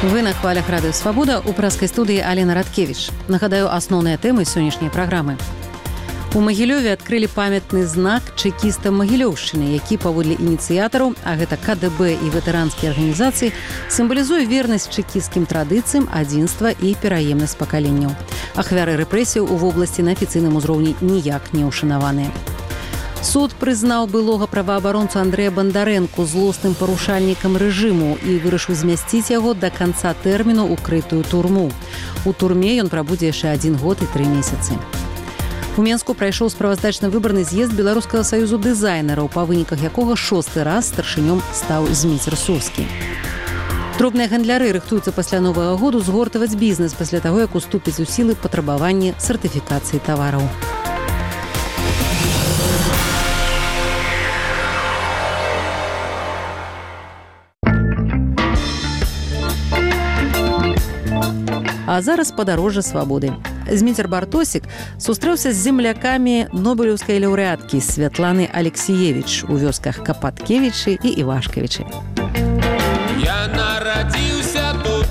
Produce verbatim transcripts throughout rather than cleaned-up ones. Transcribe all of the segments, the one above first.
Вы на хвалях радыё «Свабода», у праскай студыі Алена Радкевіч. Нагадаю асноўныя тэмы сённяшняй праграмы. У Магілёве адкрылі памятны знак чэкістам Магілёўшчыны, які паводле ініцыятараў, а гэта ка дэ бэ і ветэранскія арганізацыі, сімвалізуе вернасць чэкісцкім традыцыям, адзінства і пераемнасць пакаленняў. Ахвяры рэпрэсіяў у вобласці на афіцыйным узроўні ніяк не ўшанаваныя. Суд прызнаў былога праваабаронцу Андрэя Бандарэнку злосным парушальнікам рэжыму і вырашыў змясціць яго да канца тэрміну ў крытую турму. У турме ён прабудзе яшчэ адзін год і тры месяцы. У Менску прайшоў справаздачна-выбарны з'езд Беларускага саюзу дызайнераў, па выніках якога шосты раз старшынём стаў Зміцер Сускі. Дробныя гандляры рыхтуюцца пасля новага году згортаваць бізнес пасля таго, як уступіць у сілы патрабаванне сертыфікацыі тавараў. А зараз падарожжа свабоды. Зміцер Бартосік сустрэўся з землякамі нобелеўскай лаўрэаткі Святланы Алексіевіч у вёсках Капаткевічы і Івашкавічы. Я нарадзіўся тут.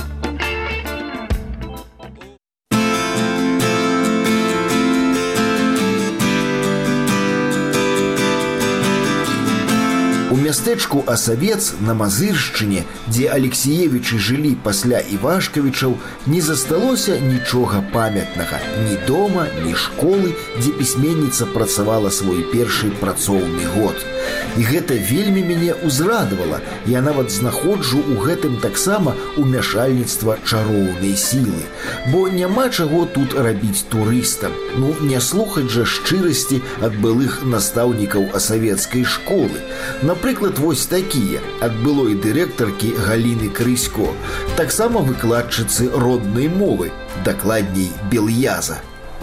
У мястэчку Асавец на Мазыршчыне, дзе Алексіевічы жылі пасля Івашкавічаў, не засталося нічога памятнага, ні дома, ні школы, дзе пісьменніца працавала свой першы працоўны год. І гэта вельмі мяне ўзрадавала. Я нават знаходжу ў гэтым таксама умяшальніцтва чароўнай сілы. Бо няма чаго тут рабіць турыстам. Ну, не слухаць жа шчырасці ад былых настаўнікаў асавецкай школы. Напрыклад, вось такія, ад былой дырэктаркі Галіны Крысько, таксама выкладчыцы роднай мовы, дакладней Бел'яза.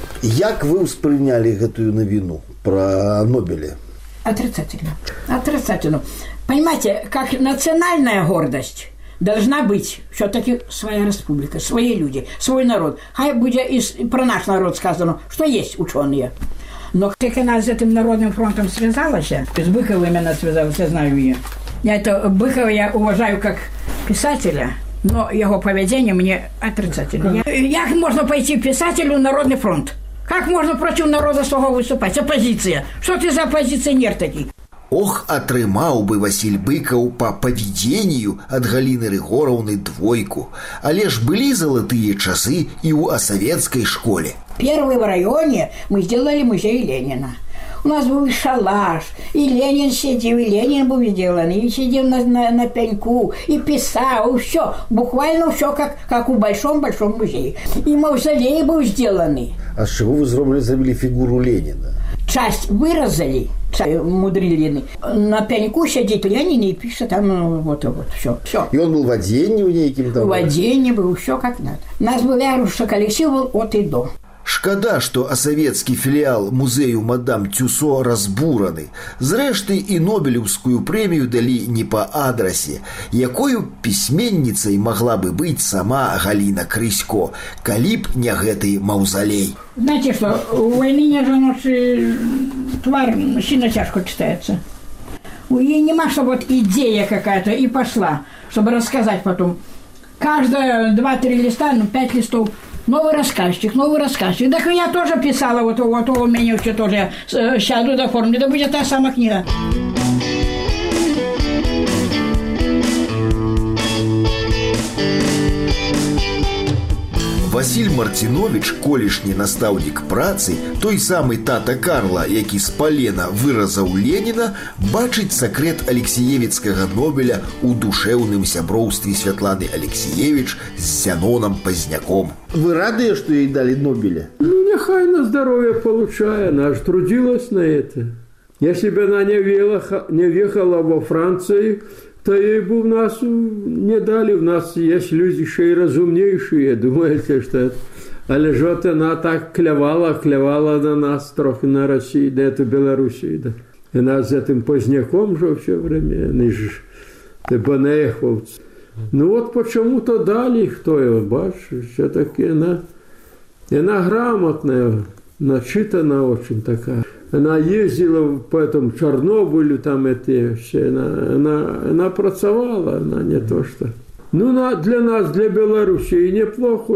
Як вы ўспрынялі гэтую навіну пра Нобеля? Отрицательно. Отрицательно. Понимаете, как национальная гордость должна быть все-таки своя республика, свои люди, свой народ. Хай будет и про наш народ сказано, что есть ученые. Но как она с этим Народным фронтом связалась, с Быковым именно связалась, я знаю ее. Я это Быкова я уважаю как писателя, но его поведение мне отрицательно. Как можно пойти писателю Народный фронт? Как можно против народа свого выступать? Оппозиция. Что ты за оппозиционер такий? Ох, атрымаў бы Васіль Быкаў па паведзенню ад Галіны Рыгораўны двойку. Але ж былі залатыя часы і ў асавецкай школе. Первый в районе мы сделали музей Ленина. У нас был шалаш, и Ленин сидел, и Ленин был сделан, и сидел на, на, на пеньку, и писал, и все. Буквально все, как, как у большом-большом музее. И мавзолей был сделанный. А с чего вы зробили, забили фигуру Ленина? Часть вырезали, мудрили. На пеньку сидит Ленин и пишет там вот вот все. все. И он был в одении у неким там? В одении был, все как надо. У нас был ярусный коллектив был от и до. Шкада, што асавецкі філіял музею мадам Тюсо разбураны. Зрэшты, і Нобелеўскую прэмію далі не па адрасе. Якою пісьменніцай магла бы быць сама Галіна Крысько, калі б не гэты маўзалей? Знаете что, у войны нет же наш твар сильно тяжко читается. У нее нема, чтобы вот идея какая-то и пошла, чтобы рассказать потом. Каждое два-три листа, ну пять листов. Новый рассказчик, новый рассказчик. Так я тоже писала, вот, вот у меня все тоже я сяду до формы, да будет та самая книга. Васіль Марціновіч, колішні настаўнік працы, той самы тата Карла, які з палена выразаў Леніна, бачыць сакрэт Алексіевіцкага Нобеля ў душэўным сяброўстве Святланы Алексіевіч з Зяноном Пазняком. Вы рады, что ей дали Нобеля? Ну, нехай на здоровье получая, она же трудилась на это. Если бы она не въехала, не въехала во Францию, то ей бы у нас не дали. У нас есть люди еще и разумнейшие, думаете, что это... Але ж от она так клявала, клявала на нас трохи на России, да это Белоруссии, да. И нас с этим Поздняком же все время, они же тибонеховцы. Ну вот почему-то дали, кто его, бачишь, все-таки она, она грамотная, начитана очень такая. Она ездила по этому Чернобылю, там эти все, она, она, она працевала, она не то что. Ну, на, для нас, для Белоруссии, неплохо.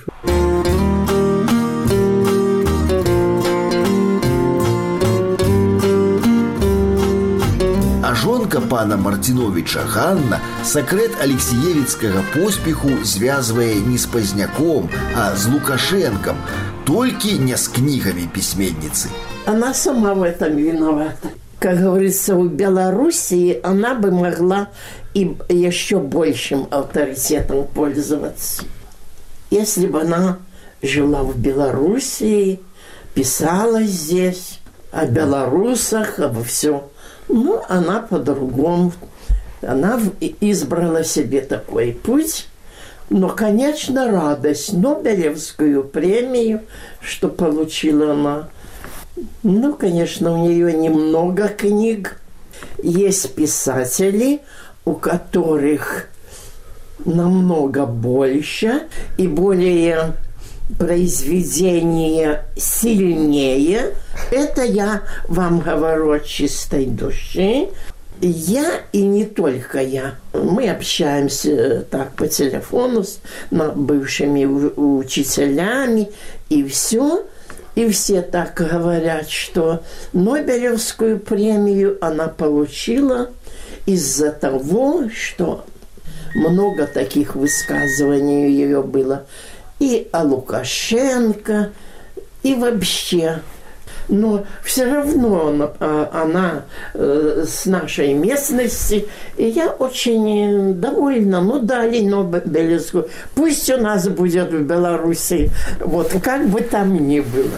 А жонка пана Мартиновича Ганна сакрэт алексеевіцкага поспеху звязвае не з Пазняком, а з Лукашенком, толькі не с книгами письменницы. Она сама в этом виновата. Как говорится, у Белоруссии она бы могла и еще большим авторитетом пользоваться. Если бы она жила в Белоруссии, писала здесь о белорусах, обо всем. Ну, она по-другому. Она избрала себе такой путь. Но, конечно, радость. Нобелевскую премию, что получила она. Ну, конечно, у нее немного книг. Есть писатели, у которых намного больше и более произведения сильнее. Это я вам говорю от чистой души. Я и не только я. Мы общаемся так по телефону с бывшими учителями и все. И все так говорят, что Нобелевскую премию она получила из-за того, что много таких высказываний у нее было и о Лукашенко, и вообще. Но все равно она, она э, с нашей местности, и я очень довольна. Ну, дали Нобелевскую. Пусть у нас будет в Беларуси, вот как бы там ни было.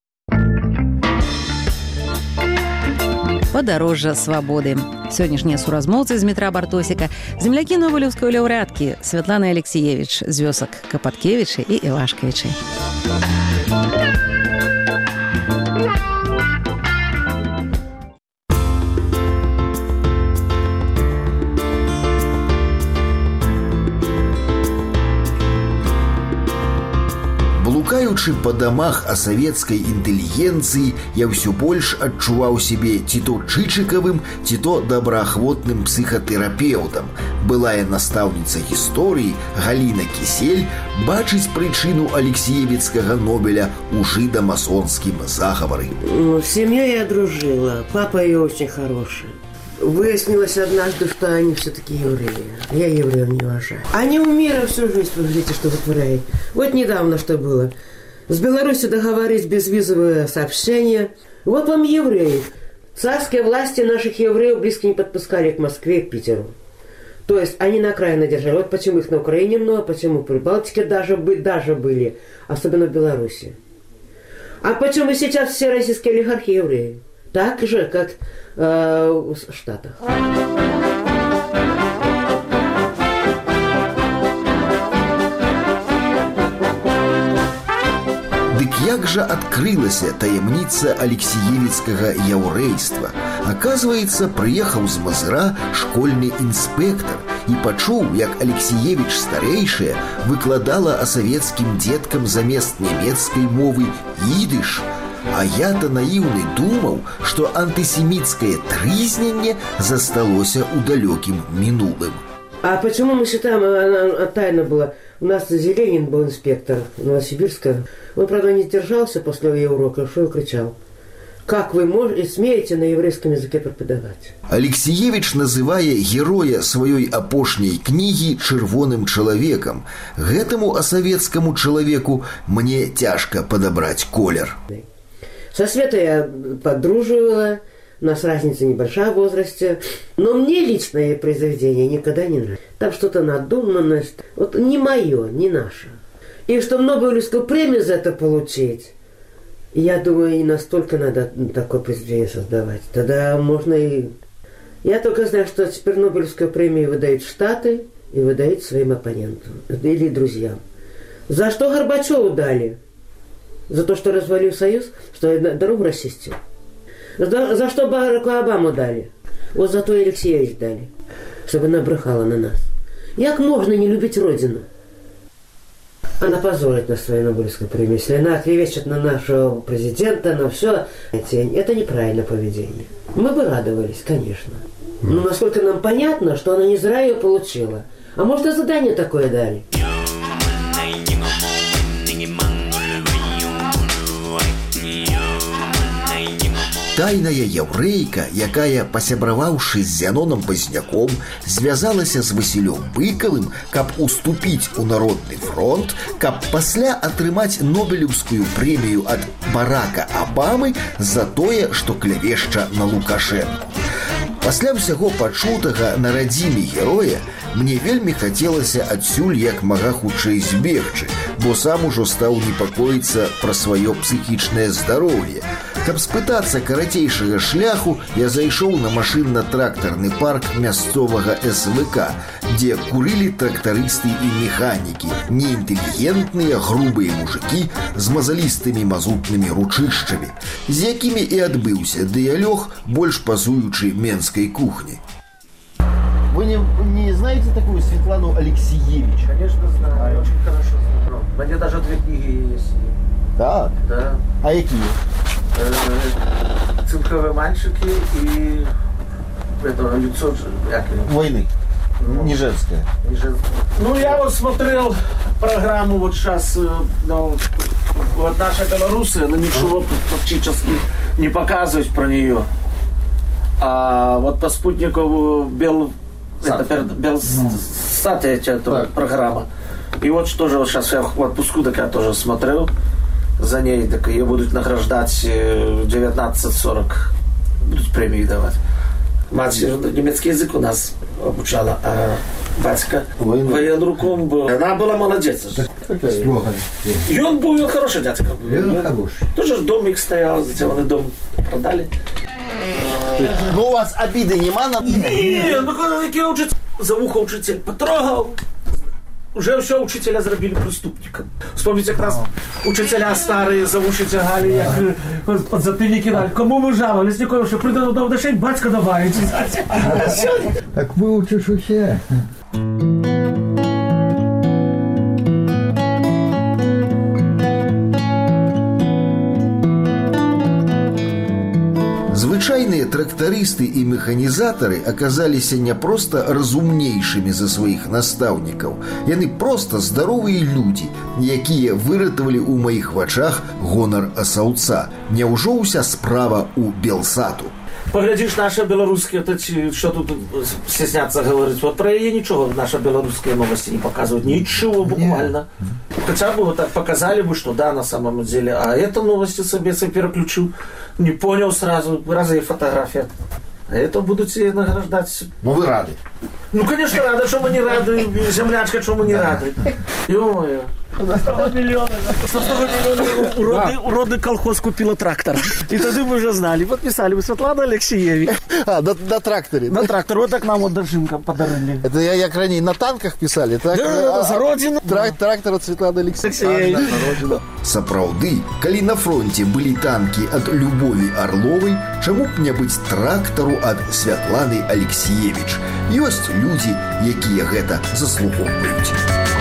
Падарожжа свабоды. Сённяшнія суразмоўцы з метра Бартосіка, землякі нобелеўскай лаўрэаткі Святланы Алексеевіч з вёсак Капаткевічы і Івашкавічы. Блукаючы па дамах а савецкай інтэлігенцыі, я ўсё больш адчуваў сябе ці то чычыкавым, ці то добраахвотным псіхатэрапеўтам. Былая настаўніца гісторыі Галіна Кісель бачыць прычыну алексеевіцкага Нобеля у жыда-масонскім заговары. Ну, с семьей я дружила. Папа ее очень хороший. Выяснилось однажды, что они все-таки евреи. Я евреев не уважаю. Они у мира всю жизнь, посмотрите, что вытворяют. Вот недавно что было. С Беларусью договорились безвизовое сообщение. Вот вам евреи. Царские власти наших евреев близко не подпускали к Москве и к Питеру. То есть они на окраине держали. Вот почему их на Украине много, почему в Прибалтике даже, даже были. Особенно в Беларуси. А почему сейчас все российские олигархи евреи? Так же, как э, в Штатах. Дык як жа адкрылася таямніца алексеевіцкага яўрэйства? Аказваецца, прыехаў з Мазыра школьны інспектор і пачуў, як Алексеевіч старэйшая выкладала а савецкім дзеткам замест нямецкай мовы ідыш. А я-то наивный думал, что антисемитское трызненне засталося у далеким минулым. А почему мы считаем, она тайна была? У нас Зеленин был инспектор Новосибирска. Он, правда, не держался после ее урока, что и кричал. Как вы можете, смеете на еврейском языке преподавать? Алексеевич называе героя своей апошняй книги «Чырвоным человеком». Гэтаму асавецкаму человеку мне тяжко подобрать колер. Со Светой я подруживала, у нас разница небольшая в возрасте, но мне лично ее произведение никогда не нравилось. Там что-то надуманность, вот не мое, не наше. И что Нобелевскую премию за это получить, я думаю, и настолько надо такое произведение создавать. Тогда можно и... Я только знаю, что теперь Нобелевскую премию выдают Штаты и выдают своим оппонентам или друзьям. За что Горбачеву дали? За то, что развалил Союз, что дорогу расчистил. За, за что Бараку Обаму дали? Вот за то и Алексеевич дали. Чтобы набрехала на нас. Як можно не любить Родину? Она позорит нас своей Нобелевской премией. Если она клевещет на нашего президента, на все, это неправильное поведение. Мы бы радовались, конечно. Но насколько нам понятно, что она не зря ее получила. А может, и задание такое дали. Тайная яўрэйка, якая, пасябраваўшы з Зяноном Пазняком, звязалася з Васілём Быкавым, каб уступіць у Народны фронт, каб пасля атрымаць Нобелеўскую прэмію ад Барака Абамы за тое, што клявешча на Лукашэнку. Пасля ўсяго пачутага на радзіме героя мне вельмі хацелася адсюль як мага хутчэй збегчы, бо сам ужо стаў непакоіцца пра сваё псіхічнае здароўе. Каб спытацца карацейшага шляху, я зайшоў на машынна-трактарны парк мясцовага эс вэ ка, дзе курылі трактарысты і механікі, неінтэлігентныя грубыя мужыкі з мазалістымі мазутнымі ручышчамі, з якімі і адбыўся дыялог, больш пазуючы менскай кухні. Вы не, не знаете такую Светлану Алексеевич? Конечно знаю, очень хорошо знаю. У меня даже две книги есть. Так? Да. А какие? «Цинковые мальчики» и это «Лицо войны». Ну, не женское. Не женское. Ну, я вот смотрел программу вот сейчас, ну, вот наша белорусы, но ничего практически не показывать про нее. А вот по спутнику Бел... Это Белсат, эта программа. И вот что же вот сейчас я в отпуску, так я тоже смотрел за ней, так ее будут награждать в девятнадцать сорок, будут премии давать. Мать немецкий язык у нас обучала, а батька военруком был. Она была молодец. И он был хороший дядька. Тоже домик стоял, затем он и дом продали. Ну у вас обиды нема на... Нет, ну когда такие учитель, за ухо учитель потрогал, уже все учителя зробили преступником. Вспомните, как раз учителя старые за уши тягали, як под затыльник кидали. Кому мы жаловались, никого, что придано до душей, батька добавить. Так выучишь усе. Звычайныя трактарысты і механізатары аказаліся не проста разумнейшымі за сваіх настаўнікаў. Яны проста здаровыя людзі, якія выратавалі ў маіх вачах гонар асаўца. Няўжо ўся справа ў Белсату? Поглядишь, наши белорусские, что тут стесняться говорить, вот про ее ничего наши белорусские новости не показывают, ничего буквально. Хотя бы вот так показали бы, что да, на самом деле, а это новости себе переключу, не понял сразу, разве фотография. А это будут себе награждать. Ну вы рады? Ну, конечно, рады, что мы не рады, землячка, что мы не рады. Ё-моё. сто миллионов. сто миллионов уроды, уроды колхоз купила трактор. И тогда мы уже знали. Подписали бы Светлана Алексеевич. А, на, на тракторе? На трактор. Вот так нам вот дожимка подарили. Это я, я ранее на танках писали, так? Да, а, за родину. Трак, трактор от Светланы Алексеевич. Сапраўды, калі на фронте былі танкі ад Любові Арловай, чаму б не быць трактару ад Святланы Алексеевич? Ёсць людзі, якія гэта заслугоўваюць.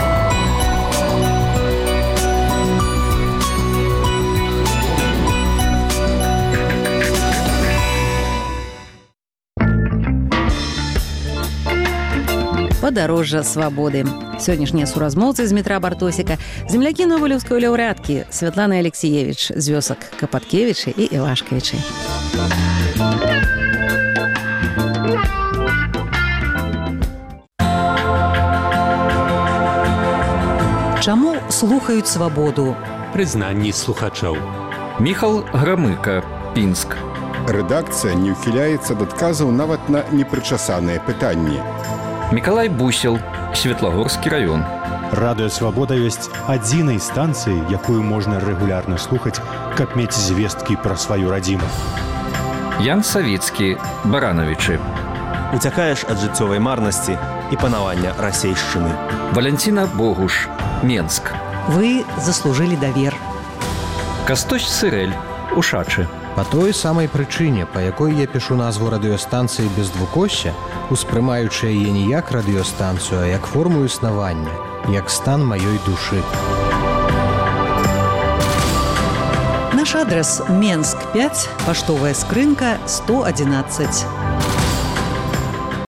Падарожжа свабоды. Сённяшнія суразмоўцы з метра Бартосіка, землякі нобелеўскай лаўрэаткі Святланы Алексеевич з вёсак Капаткевічы і Івашкавічы. Чаму слухаюць свабоду? Прызнанні слухачоў. Міхал Грамыка, Пінск. Рэдакцыя не ўхіляецца ад адказаў нават на непрычасаныя пытанні. Мікалай Бусел, Светлагорскі раён. Радыё «Свабода» ёсць адзінай станцыяй, якую можна рэгулярна слухаць, каб мець звесткі пра сваю радзіму. Ян Савіцкі, Баранавічы. Уцякаеш ад жыццёвай марнасці і панавання расейшчыны. Валянціна Богуш, Менск. Вы заслужылі давер. Кастусь Сырэль, Ушачы. Па той самай прычыне, па якой я пішу назву радыёстанцыі без двукосся, успрымаючы яе не як радыёстанцыю, а як форму існавання, як стан маёй душы. Наш адрес Менск пять, поштовая скрынка сто одиннадцать.